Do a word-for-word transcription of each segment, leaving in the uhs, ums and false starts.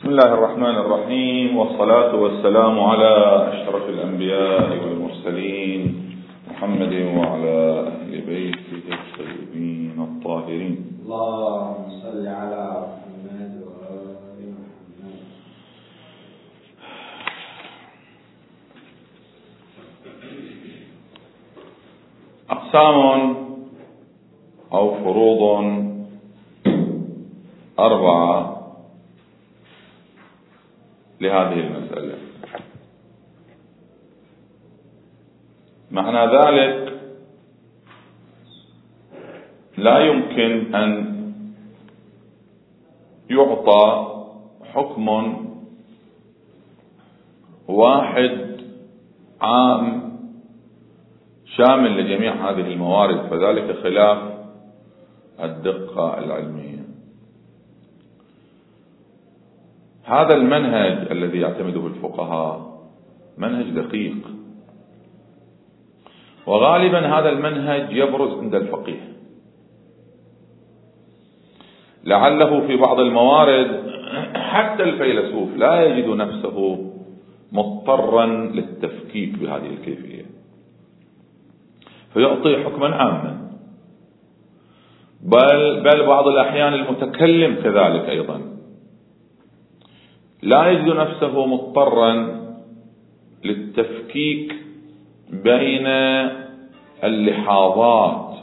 بسم الله الرحمن الرحيم، والصلاة والسلام على أشرف الأنبياء والمرسلين محمد وعلى أهل بيته الطيبين الطاهرين. اللهم صل على محمد وآل محمد. أقسام أو فروض أربعة لهذه المسألة. معنى ذلك لا يمكن أن يعطى حكم واحد عام شامل لجميع هذه الموارد، فذلك خلاف الدقة العلمية. هذا المنهج الذي يعتمده الفقهاء منهج دقيق، وغالبا هذا المنهج يبرز عند الفقيه، لعله في بعض الموارد حتى الفيلسوف لا يجد نفسه مضطرا للتفكيك بهذه الكيفية، فيعطي حكما عاما، بل, بل بعض الأحيان المتكلم كذلك أيضا لا يجد نفسه مضطرا للتفكيك بين اللحاظات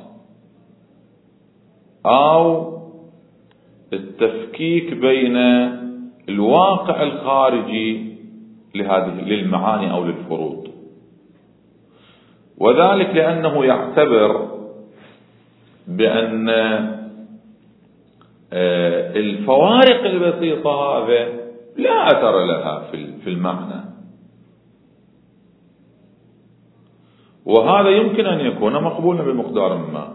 أو التفكيك بين الواقع الخارجي لهذه للمعاني أو للفروض، وذلك لأنه يعتبر بأن الفوارق البسيطة هذه لا أثر لها في المعنى، وهذا يمكن أن يكون مقبولا بمقدار ما.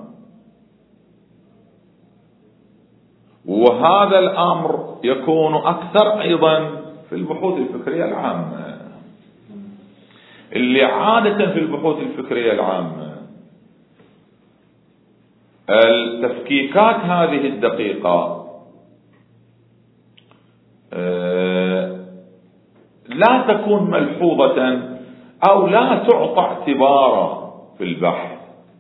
وهذا الأمر يكون أكثر أيضا في البحوث الفكرية العامة، اللي عادة في البحوث الفكرية العامة التفكيكات هذه الدقيقة لا تكون ملحوظة أو لا تعطى اعتبارا في البحث.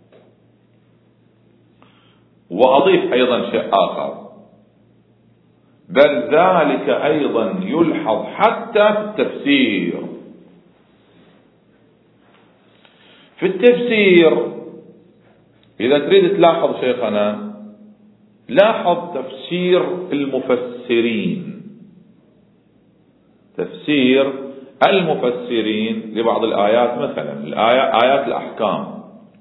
وأضيف أيضا شيء آخر، بل ذلك أيضا يلحظ حتى في التفسير. في التفسير إذا تريد تلاحظ شيخنا، لاحظ تفسير المفسرين، تفسير المفسرين لبعض الآيات، مثلا الآية آيات الأحكام،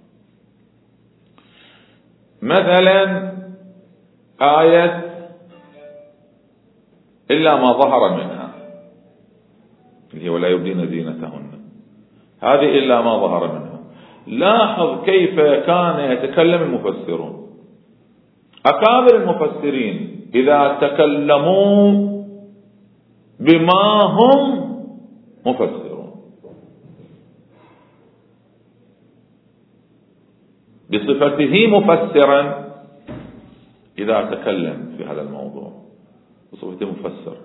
مثلا آية إلا ما ظهر منها اللي هي ولا يبدين زينتهن، هذه إلا ما ظهر منها. لاحظ كيف كان يتكلم المفسرون. أكابر المفسرين إذا تكلموا بما هم مفسرون بصفته مفسرا، إذا تكلم في هذا الموضوع بصفته مفسر،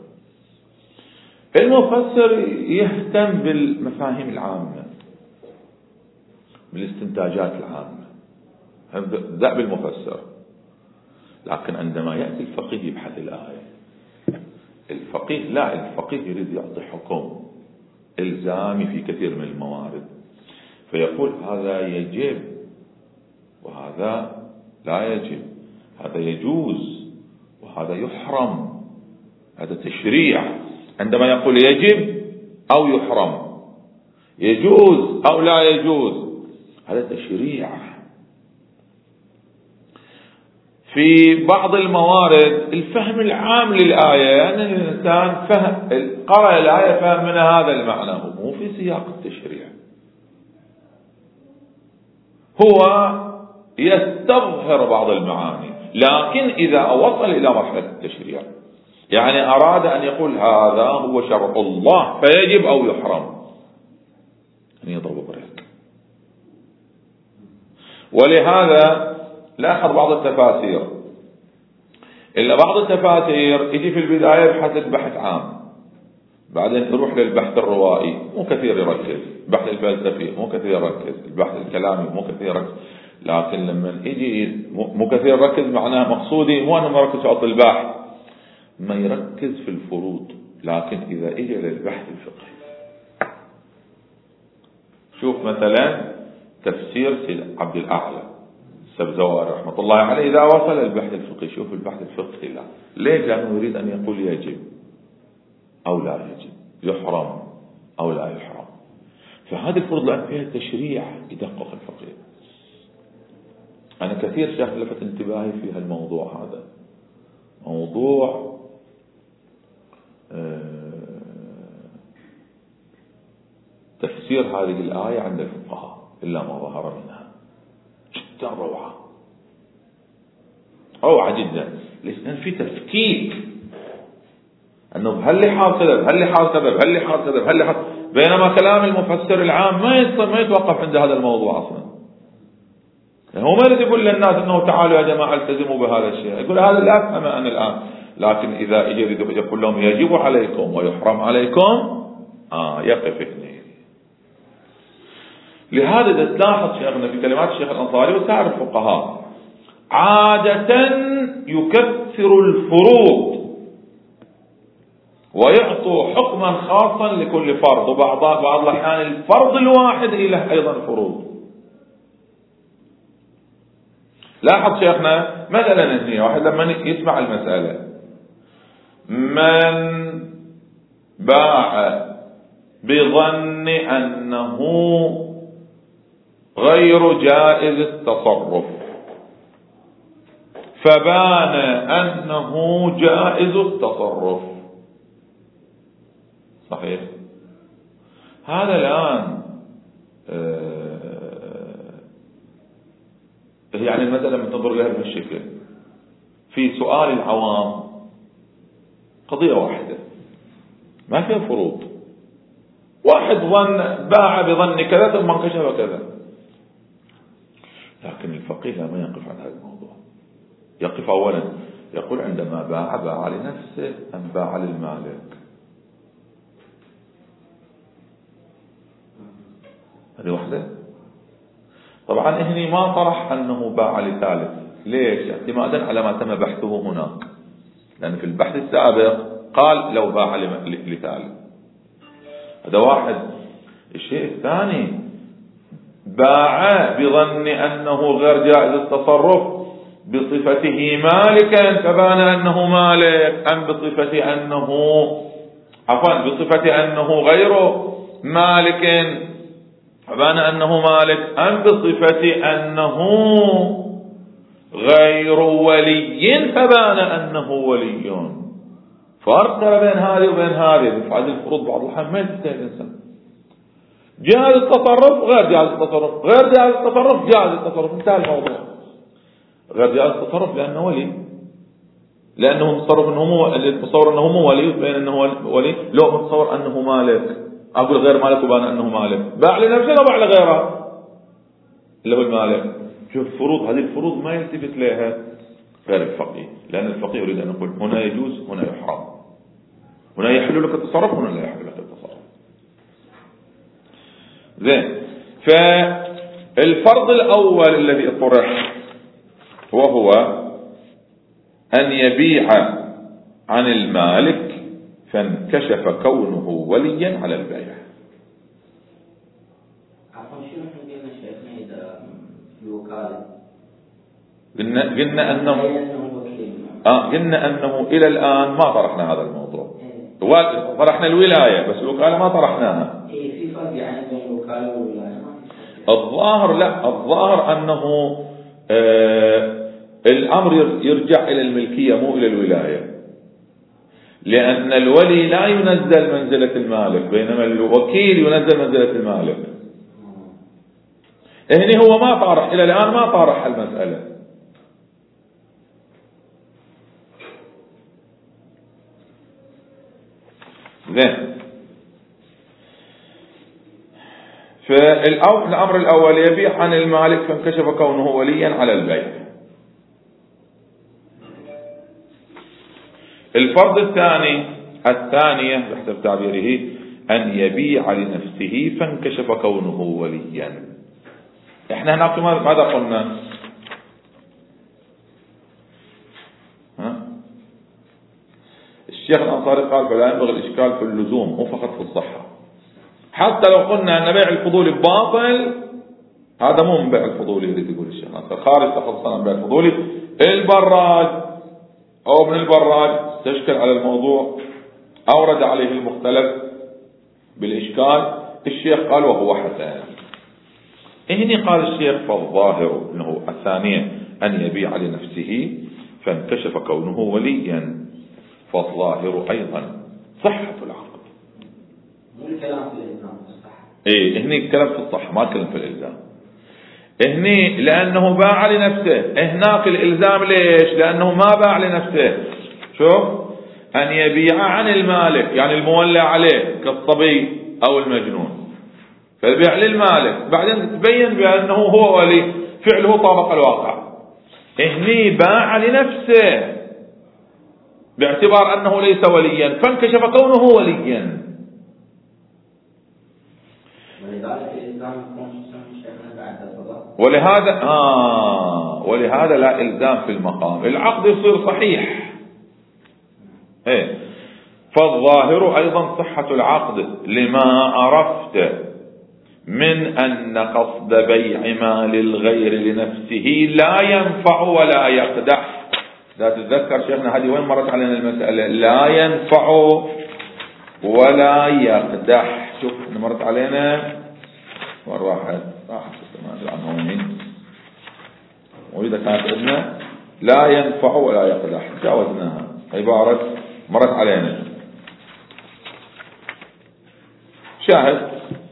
المفسر يهتم بالمفاهيم العامة، بالاستنتاجات العامة، ابدأ بالمفسر. لكن عندما يأتي الفقيه يبحث الآية، الفقيه لا الفقيه يريد يعطي حكم إلزامي في كثير من الموارد، فيقول هذا يجب وهذا لا يجب، هذا يجوز وهذا يحرم، هذا تشريع. عندما يقول يجب أو يحرم، يجوز أو لا يجوز، هذا تشريع. في بعض الموارد الفهم العام للآية، يعني الإنسان فهم قرأ الآية فهم من هذا المعنى، مو في سياق التشريع، هو يستظهر بعض المعاني، لكن إذا وصل إلى مرحلة التشريع، يعني أراد أن يقول هذا هو شرع الله فيجب أو يحرم، أن يضرب بريك. ولهذا لاحظ بعض التفاسير، إلا بعض التفاسير يجي في البداية بحث بحث عام، بعدين يروح للبحث الروائي مو كثير يركز، البحث الفلسفي مو كثير يركز، البحث الكلامي مو كثير يركز. لكن لما يجي مو كثير يركز معناه مقصودي مو أنه ما يركز في أصل البحث، ما يركز في الفروض. لكن إذا إجى للبحث الفقهي، شوف مثلا تفسير سيد عبد الأعلى السبزواري رحمة الله عليه، إذا وصل البحث الفقهي، شوف البحث الفقهي لا ليش؟ لأنه يريد أن يقول يجب أو لا يجب، يحرم أو لا يحرم. فهذه الفروض لأن فيها تشريع يدقق الفقيه. أنا كثير شاف لفت انتباهي في هالموضوع هذا، موضوع تفسير هذه الآية عند الفقهاء إلا ما ظهر منها، جدا روعة روعة جدا. لأن في تفكيك أنه هل لي حال سبب، هل لي حال سبب، هل لي حال سبب، هل لي حال، بينما كلام المفسر العام ما ما يتوقف عند هذا الموضوع أصلا. يعني هو ما يريد يقول للناس أنه تعالوا يا جماعة التزموا بهذا الشيء، يقول هذا اللي أفهم أنا الآن. لكن إذا يريد يقول لهم يجب عليكم ويحرم عليكم، آه يقف هنا. لهذا تلاحظ شيخنا في كلمات الشيخ الأنصاري وسائر الفقهاء عادة يكثر الفروض ويعطوا حكما خاصا لكل فرض، وبعض بعض الأحيان الفرض الواحد له أيضا فروض. لاحظ شيخنا مثلا هنا واحد لما يسمع المسألة، من باع بظن أنه غير جائز التصرف فبان أنه جائز التصرف، صحيح؟ هذا الآن يعني المسألة من تنظر لها بهالشكل في سؤال العوام قضية واحدة ما فيها فروض، واحد ظن باع بظن كذا ثم انكشف كذا، لكن الفقيه ما يقف عن هذا الموضوع. يقف أولا يقول عندما باع باع لنفسه أم باع للمالك؟ هذه واحدة. طبعا هني ما طرح أنه باع لثالث، ليش؟ اعتمادا على ما تم بحثه هناك، لأن في البحث السابق قال لو باع لثالث. هذا واحد. الشيء الثاني باع بظن أنه غير جائز التصرف بصفته مالكا فبان أنه مالك، أم بصفة أنه عفوا بصفة أنه غير مالك فبان أنه مالك، أم بصفة أنه غير ولي فبان أنه ولي. فرق بين هذه وبين هذه. في هذه الفروض بعض الأحيان ما يستطيع الإنسان. جائز التصرف غير جائز التصرف، غير جائز التصرف جائز التصرف، انتهى الموضوع. غير جائز التصرف لأنه ولي، لأنه متصرف أنه مو متصور أنه مو ولي، بين أنه ولي، لو متصور أنه مالك. أقول غير مالك وبان أنه مالك، باع لنفسه وباع لغيره اللي هو المالك. شوف فروض، هذه الفروض ما يلتفت لها غير الفقيه، لأن الفقيه يريد أن يقول هنا يجوز هنا يحرم، هنا يحل لك التصرف هنا لا يحل لك التصرف. زين. فالفرض الأول الذي طرح وهو أن يبيع عن المالك فانكشف كونه وليا على البيع. قلنا قلنا أنه آه قلنا أنه إلى الآن ما طرحنا هذا الموضوع. طرحنا الولاية بس الوكالة ما طرحناها. في فرق يعني بين الوكالة والولاية؟ الظاهر لا، الظاهر أنه آه الأمر يرجع إلى الملكية مو إلى الولاية، لأن الولي لا ينزل منزلة المالك بينما الوكيل ينزل منزلة المالك. هنا هو ما طارح إلى الآن، ما طارح المسألة. زين. فالأمر الأول يبيع عن المالك فانكشف كونه وليا على البيع. الفرض الثاني الثانية بحسب تعبيره أن يبيع لنفسه فانكشف كونه وليا. احنا هناك ماذا قلنا؟ ها؟ الشيخ الأنصاري قال فلا ينبغي الإشكال في اللزوم مو فقط في الصحة. حتى لو قلنا أن بيع الفضولي باطل، هذا مو من بيع الفضولي يريد يقول الشيخ الأنصاري، خارج تخصصا عن بيع الفضولي. البراج أو ابن البراج تشكل على الموضوع، أورد عليه المختلف بالإشكال. الشيخ قال وهو حسن. هني قال الشيخ فالظاهر أنه الثانية أن يبيع لنفسه فانكشف كونه وليا، فالظاهر أيضا صحة العقد. مو الكلام في الإلزام في الصحة. إيه هني الكلام في الصحة ما الكلام في الإلزام. هني لأنه باع لنفسه، هناك الإلزام ليش؟ لأنه ما باع لنفسه. شوف، أن يبيع عن المالك يعني المولى عليه كالصبي أو المجنون، فالبيع للمالك بعدين تبين بأنه هو ولي، فعله طابق الواقع. هني باع لنفسه باعتبار أنه ليس وليا فانكشف كونه وليا. ولذلك الإلزام يكون شيخنا بعد الصلاة. ولهذا آه ولهذا لا إلزام في المقام، العقد يصير صحيح. إيه فالظاهر أيضا صحة العقد لما عرفت من أن قصد بيع مال الغير لنفسه لا ينفع ولا يقدح. لا تتذكر شيخنا هذه وين مرت علينا المسألة؟ لا ينفع ولا يقدح. شوف مرت علينا وين راحت؟ راحت ما أدري عنها وين. وإذا كانت عندنا لا ينفع ولا يقدح جاوزناها، عبارة مرت علينا. شاهد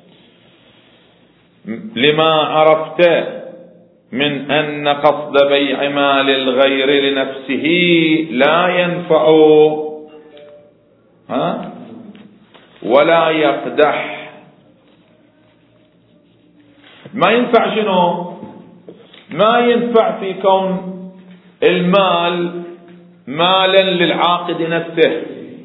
لما عرفت من أن قصد بيع مال الغير لنفسه لا ينفع ها ولا يقدح. ما ينفع شنو؟ ما ينفع في كون المال مالا للعاقد نفسه،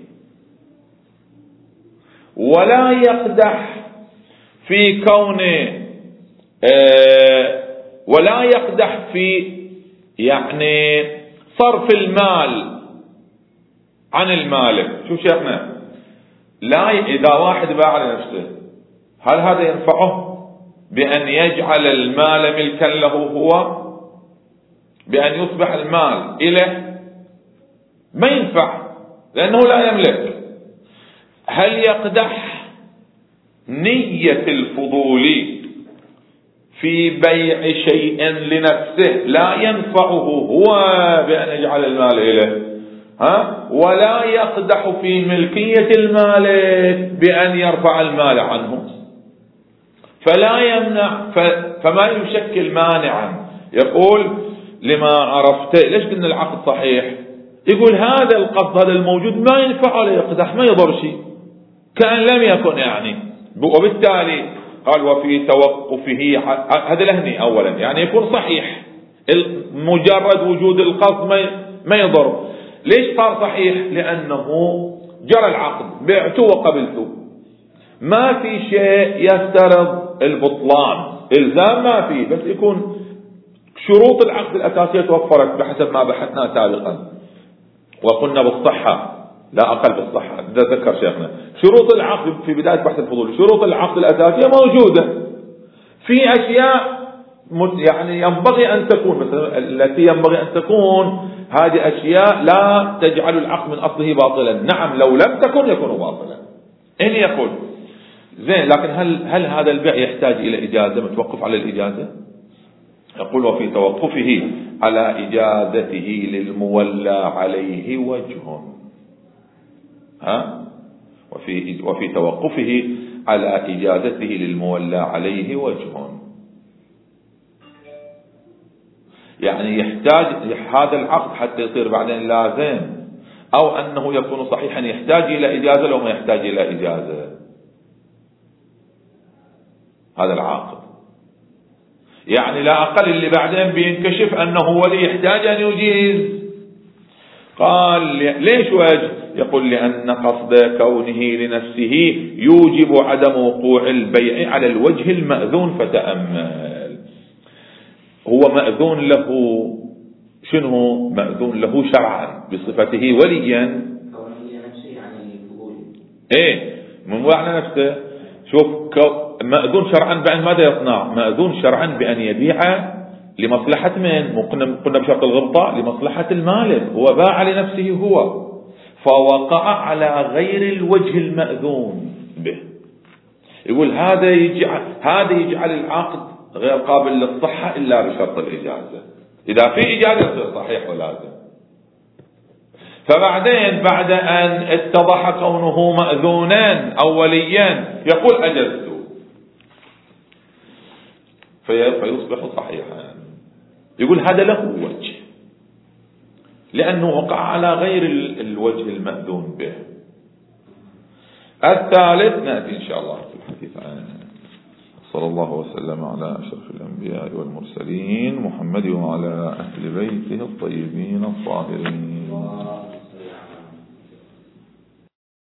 ولا يقدح في كونه آه ولا يقدح في يعني صرف المال عن المالك. شو شيخنا؟ لا إذا واحد باع لنفسه هل هذا ينفعه بأن يجعل المال ملكا له هو، بأن يصبح المال إله؟ ما ينفع لأنه لا يملك. هل يقدح نية الفضولي في بيع شيء لنفسه لا ينفعه هو بأن يجعل المال إله، ها؟ ولا يقدح في ملكية المالك بأن يرفع المال عنه، فلا يمنع فما يشكل مانعا. يقول لما عرفت. ليش قلنا العقد صحيح؟ يقول هذا القصد هذا الموجود ما ينفع ولا يقدح، ما يضر شيء كأن لم يكن يعني. وبالتالي قال وفي توقفه هذا لهني أولا يعني يكون صحيح، مجرد وجود القصد ما يضر. ليش صار صحيح؟ لأنه جرى العقد، بعته وقبلته، ما في شيء يفترض البطلان، إلزام ما فيه، بس يكون شروط العقد الأساسية توفرت بحسب ما بحثنا سابقا وقلنا بالصحة لا أقل بالصحة. تذكر شيخنا شروط العقد في بداية بحث الفضول، شروط العقد الأساسية موجودة، في أشياء يعني ينبغي أن تكون، مثلا التي ينبغي أن تكون هذه أشياء لا تجعل العقد من أصله باطلا. نعم لو لم تكن يكون باطلا. إن يقول زين، لكن هل هل هذا البيع يحتاج إلى إجازة؟ متوقف على الإجازة. يقول وفي توقفه على إجازته للمولى عليه وجه، ها وفي وفي توقفه على إجازته للمولى عليه وجه، يعني يحتاج هذا العقد حتى يصير بعدين لازم، أو أنه يكون صحيحا يحتاج إلى إجازة لو ما يحتاج إلى إجازة. هذا العاقد يعني لا أقل اللي بعدين بينكشف أنه ولي يحتاج أن يجيز، قال ليش وجه؟ يقول لأن قصد كونه لنفسه يوجب عدم وقوع البيع على الوجه المأذون. فتأمل، هو مأذون له، شنو مأذون له شرعا بصفته وليا؟ ايه من وعلى نفسه. شوف مأذون شرعا بأن ماذا يصنع؟ مأذون شرعا بأن يبيع لمصلحة من؟ قلنا بشرط الغبطة لمصلحة المالك، هو باع لنفسه هو، فوقع على غير الوجه المأذون به. يقول هذا يجعل هذا يجعل العقد غير قابل للصحة إلا بشرط الإجازة. إذا في إجازة يصير صحيح ولازم. فبعدين بعد أن اتضح كونه مأذونا أو وليا يقول أجزت، فيصبح صحيحا. يقول هذا له وجه لأنه وقع على غير الوجه المأذون به. الثالث نأتي إن شاء الله في الحديث عنه. صلى الله وسلم على أشرف الأنبياء والمرسلين محمد وعلى أهل بيته الطيبين الطاهرين.